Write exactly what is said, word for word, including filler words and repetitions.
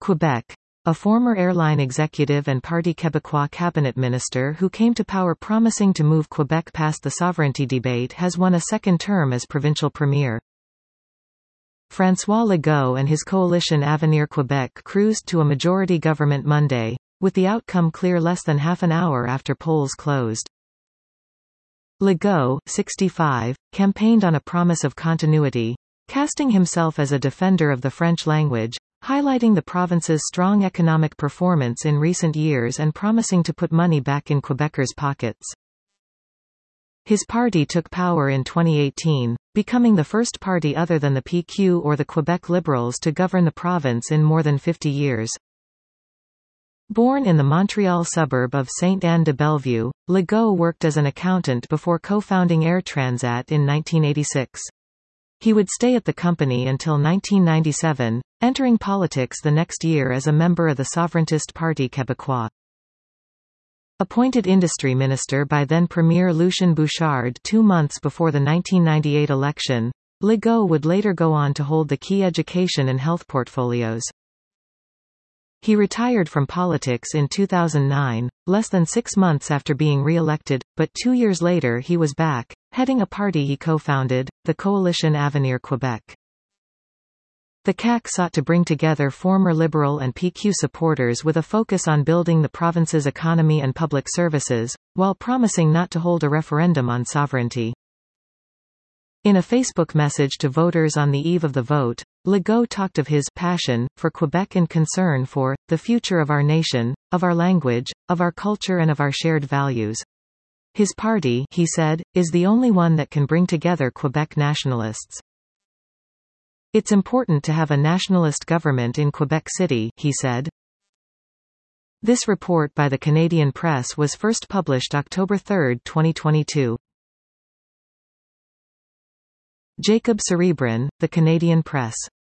Quebec. A former airline executive and Parti Québécois cabinet minister who came to power promising to move Quebec past the sovereignty debate has won a second term as provincial premier. François Legault and his coalition Avenir Québec cruised to a majority government Monday, with the outcome clear less than half an hour after polls closed. Legault, sixty-five, campaigned on a promise of continuity, casting himself as a defender of the French language, highlighting the province's strong economic performance in recent years and promising to put money back in Quebecers' pockets. His party took power in twenty eighteen, becoming the first party other than the P Q or the Quebec Liberals to govern the province in more than fifty years. Born in the Montreal suburb of Sainte-Anne-de-Bellevue, Legault worked as an accountant before co-founding Air Transat in nineteen eighty-six. He would stay at the company until nineteen ninety-seven, entering politics the next year as a member of the Souverainist Parti Québécois. Appointed industry minister by then-Premier Lucien Bouchard two months before the nineteen ninety-eight election, Legault would later go on to hold the key education and health portfolios. He retired from politics in two thousand nine, less than six months after being re-elected, but two years later he was back, heading a party he co-founded, the Coalition Avenir Québec. The C A Q sought to bring together former Liberal and P Q supporters with a focus on building the province's economy and public services, while promising not to hold a referendum on sovereignty. In a Facebook message to voters on the eve of the vote, Legault talked of his passion for Quebec and concern for the future of our nation, of our language, of our culture and of our shared values. His party, he said, is the only one that can bring together Quebec nationalists. It's important to have a nationalist government in Quebec City, he said. This report by the Canadian Press was first published October third, twenty twenty-two. Jacob Cerebrin, The Canadian Press.